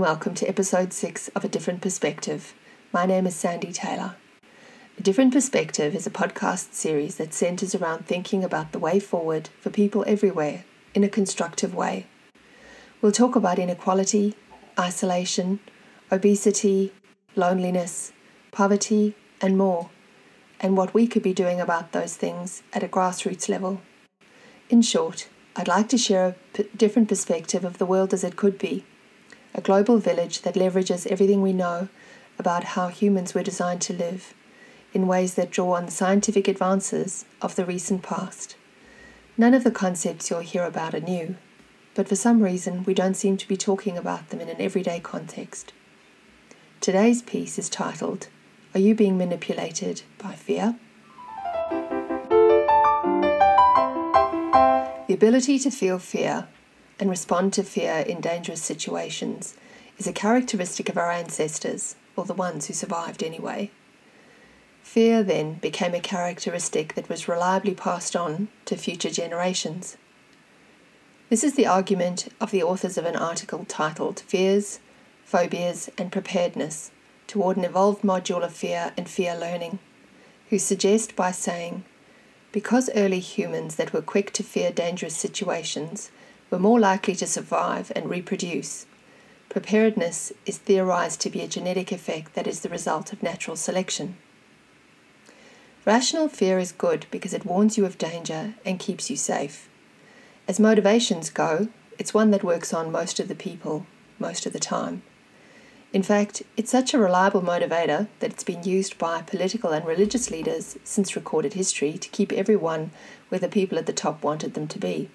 welcome to episode 6 of A Different Perspective. My name is Sandy Taylor. A Different Perspective is a podcast series that centres around thinking about the way forward for people everywhere in a constructive way. We'll talk about inequality, isolation, obesity, loneliness, poverty, and more, and what we could be doing about those things at a grassroots level. In short, I'd like to share a different perspective of the world as it could be, a global village that leverages everything we know about how humans were designed to live in ways that draw on the scientific advances of the recent past. None of the concepts you'll hear about are new, but for some reason we don't seem to be talking about them in an everyday context. Today's piece is titled, Are You Being Manipulated by Fear? The ability to feel fear and respond to fear in dangerous situations is a characteristic of our ancestors, or the ones who survived anyway. Fear then became a characteristic that was reliably passed on to future generations. This is the argument of the authors of an article titled Fears, Phobias and Preparedness toward an Evolved Module of Fear and Fear Learning, who suggest by saying, because early humans that were quick to fear dangerous situations were more likely to survive and reproduce, preparedness is theorized to be a genetic effect that is the result of natural selection. Rational fear is good because it warns you of danger and keeps you safe. As motivations go, it's one that works on most of the people, most of the time. In fact, it's such a reliable motivator that it's been used by political and religious leaders since recorded history to keep everyone where the people at the top wanted them to be.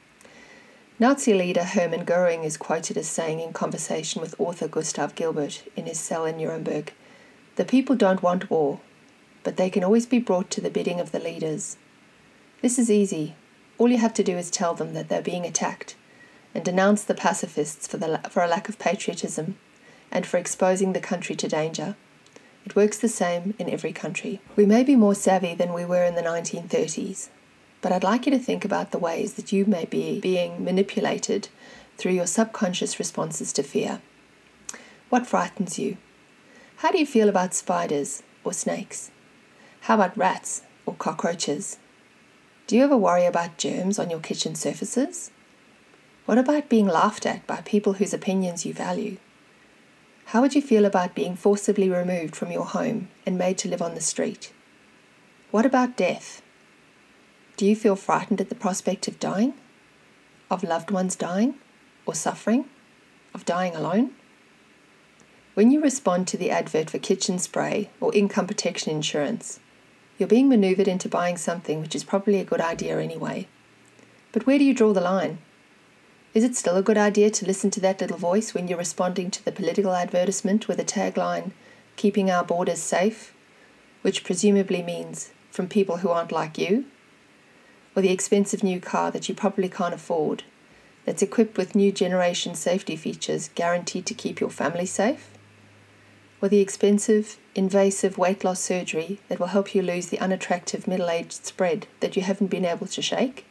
Nazi leader Hermann Goering is quoted as saying in conversation with author Gustav Gilbert in his cell in Nuremberg, "The people don't want war, but they can always be brought to the bidding of the leaders. This is easy. All you have to do is tell them that they're being attacked and denounce the pacifists for a lack of patriotism and for exposing the country to danger. It works the same in every country." We may be more savvy than we were in the 1930s, but I'd like you to think about the ways that you may be being manipulated through your subconscious responses to fear. What frightens you? How do you feel about spiders or snakes? How about rats or cockroaches? Do you ever worry about germs on your kitchen surfaces? What about being laughed at by people whose opinions you value? How would you feel about being forcibly removed from your home and made to live on the street? What about death? Do you feel frightened at the prospect of dying? Of loved ones dying? Or suffering? Of dying alone? When you respond to the advert for kitchen spray or income protection insurance, you're being maneuvered into buying something which is probably a good idea anyway. But where do you draw the line? Is it still a good idea to listen to that little voice when you're responding to the political advertisement with a tagline, "Keeping our borders safe," which presumably means from people who aren't like you? Or the expensive new car that you probably can't afford, that's equipped with new generation safety features guaranteed to keep your family safe? Or the expensive, invasive weight loss surgery that will help you lose the unattractive middle-aged spread that you haven't been able to shake?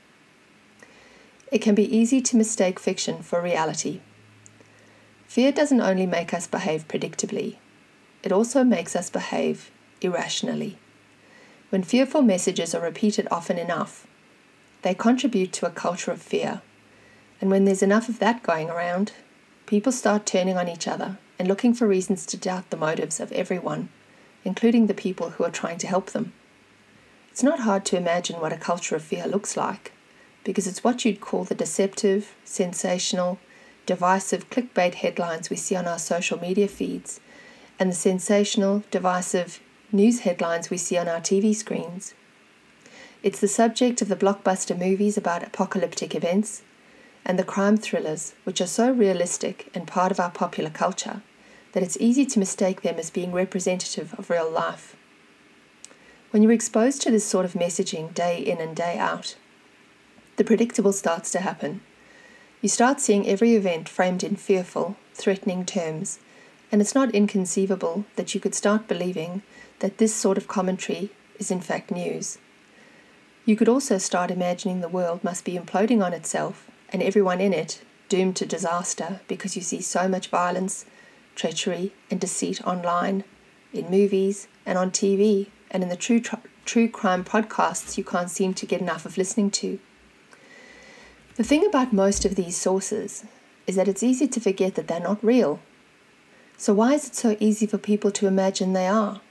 It can be easy to mistake fiction for reality. Fear doesn't only make us behave predictably, it also makes us behave irrationally. When fearful messages are repeated often enough, they contribute to a culture of fear, and when there's enough of that going around, people start turning on each other and looking for reasons to doubt the motives of everyone, including the people who are trying to help them. It's not hard to imagine what a culture of fear looks like, because it's what you'd call the deceptive, sensational, divisive clickbait headlines we see on our social media feeds, and the sensational, divisive news headlines we see on our TV screens. It's the subject of the blockbuster movies about apocalyptic events, and the crime thrillers, which are so realistic and part of our popular culture that it's easy to mistake them as being representative of real life. When you're exposed to this sort of messaging day in and day out, the predictable starts to happen. You start seeing every event framed in fearful, threatening terms, and it's not inconceivable that you could start believing that this sort of commentary is in fact news. You could also start imagining the world must be imploding on itself and everyone in it doomed to disaster because you see so much violence, treachery, and deceit online, in movies, and on TV, and in the true crime podcasts you can't seem to get enough of listening to. The thing about most of these sources is that it's easy to forget that they're not real. So why is it so easy for people to imagine they are?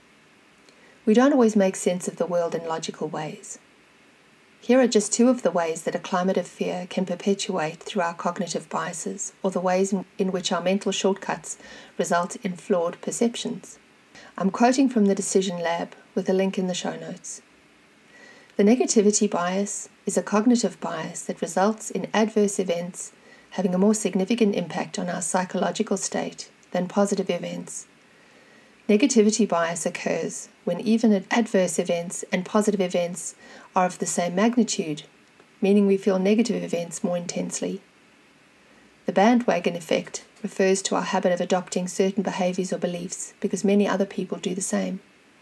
We don't always make sense of the world in logical ways. Here are just two of the ways that a climate of fear can perpetuate through our cognitive biases, or the ways in which our mental shortcuts result in flawed perceptions. I'm quoting from the Decision Lab with a link in the show notes. The negativity bias is a cognitive bias that results in adverse events having a more significant impact on our psychological state than positive events. Negativity bias occurs when even adverse events and positive events are of the same magnitude, meaning we feel negative events more intensely. The bandwagon effect refers to our habit of adopting certain behaviors or beliefs because many other people do the same.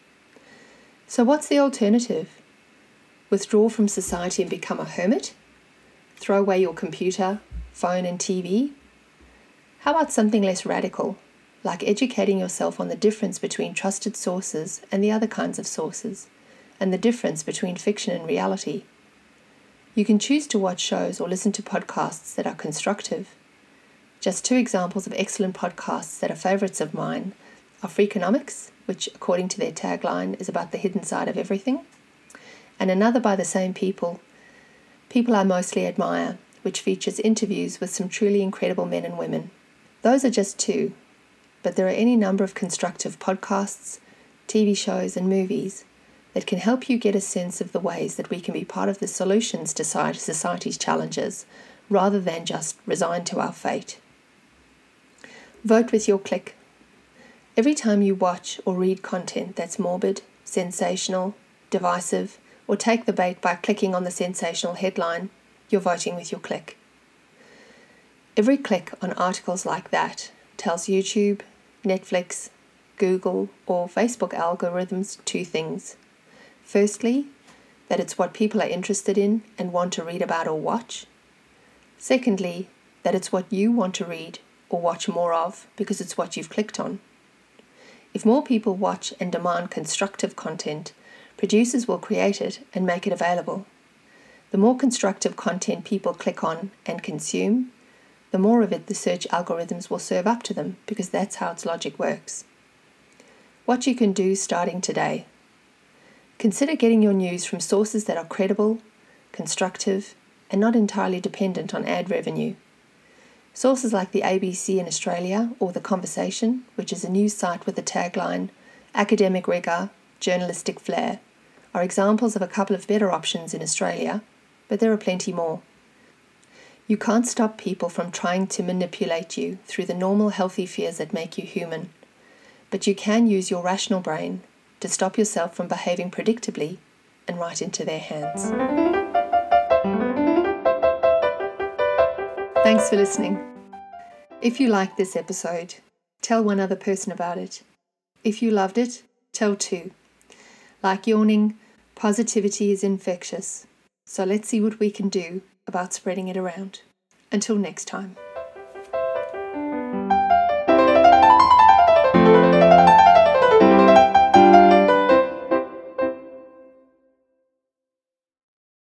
So what's the alternative? Withdraw from society and become a hermit? Throw away your computer, phone, and TV? How about something less radical, like educating yourself on the difference between trusted sources and the other kinds of sources, and the difference between fiction and reality? You can choose to watch shows or listen to podcasts that are constructive. Just two examples of excellent podcasts that are favorites of mine are Freakonomics, which according to their tagline is about the hidden side of everything, and another by the same people I mostly admire, which features interviews with some truly incredible men and women. Those are just two, but there are any number of constructive podcasts, TV shows, and movies that can help you get a sense of the ways that we can be part of the solutions to society's challenges, rather than just resigned to our fate. Vote with your click. Every time you watch or read content that's morbid, sensational, divisive, or take the bait by clicking on the sensational headline, you're voting with your click. Every click on articles like that tells YouTube, Netflix, Google, or Facebook algorithms two things. Firstly, that it's what people are interested in and want to read about or watch. Secondly, that it's what you want to read or watch more of because it's what you've clicked on. If more people watch and demand constructive content, producers will create it and make it available. The more constructive content people click on and consume, the more of it the search algorithms will serve up to them because that's how its logic works. What you can do starting today. Consider getting your news from sources that are credible, constructive, and not entirely dependent on ad revenue. Sources like the ABC in Australia or The Conversation, which is a news site with the tagline, academic rigour, journalistic flair, are examples of a couple of better options in Australia, but there are plenty more. You can't stop people from trying to manipulate you through the normal healthy fears that make you human, but you can use your rational brain to stop yourself from behaving predictably and right into their hands. Thanks for listening. If you liked this episode, tell one other person about it. If you loved it, tell two. Like yawning, positivity is infectious, so let's see what we can do about spreading it around. Until next time.